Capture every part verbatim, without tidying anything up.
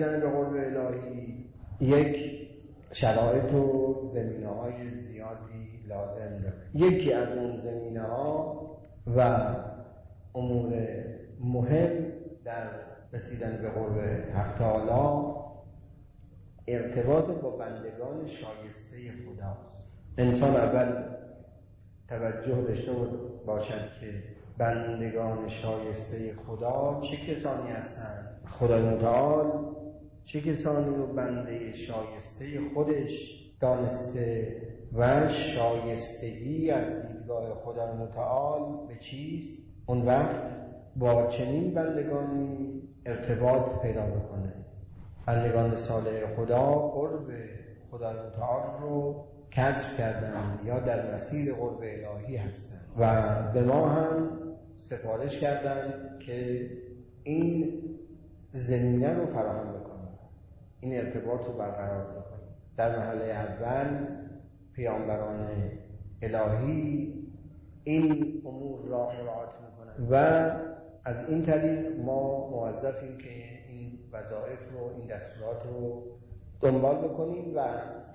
رسیدن به قرب الهی یک شرایط و زمینه‌های زیادی لازم داره. یکی از اون زمینه‌ها و امور مهم در رسیدن به قرب حق تعالی ارتباط با بندگان شایسته خداست. انسان اول توجه داشته باشد که بندگان شایسته خدا چه کسانی هستند. خدای متعال چه کسانی رو بنده شایسته خودش دانسته و شایستگی از دیدگاه خدای متعال به چیست؟ اون وقت با چنین بندگانی ارتباط پیدا میکنه. بندگان صالح خدا قرب خدای متعال رو کسب کردن یا در مسیر قرب الهی هستن و به ما هم سفارش کردن که این زمینه رو فراهم بکنیم، این ارتباط رو برقرار بکنیم. در مرحله اول پیامبران الهی این امور را مراعات میکنن و از این طریق ما موظفیم که این وظایف رو، این دستورات رو دنبال بکنیم و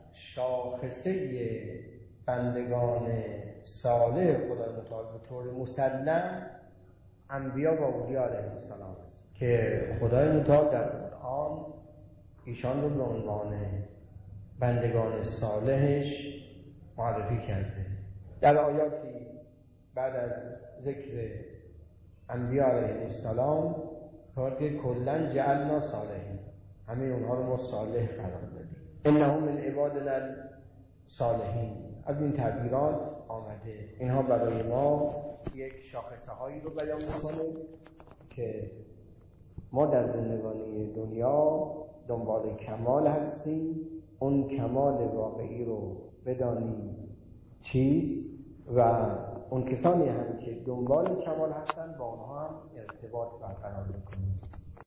شاخصه بندگان صالح خدای متعال به طور مسلم انبیا و اولیاء علیهم السلام است که خدای متعال در قرآن ایشان رو به عنوان بندگان صالحش معرفی کرده. در آیاتی بعد از ذکر انبیا علیهم السلام فرق کلن جعلنا صالحین، همه اونها رو ما صالح قرار دادیم. انهم من عبادنا صالحین. از این تعبیرات آمده. اینها برای ما یک شاخصه هایی رو بیان میکنه که ما در زندگانی دنیا دنبال کمال هستیم. اون کمال واقعی رو بدانیم چیست و اون کسانی هم که دنبال کمال هستن با اونها هم ارتباط برقرار بکنیم.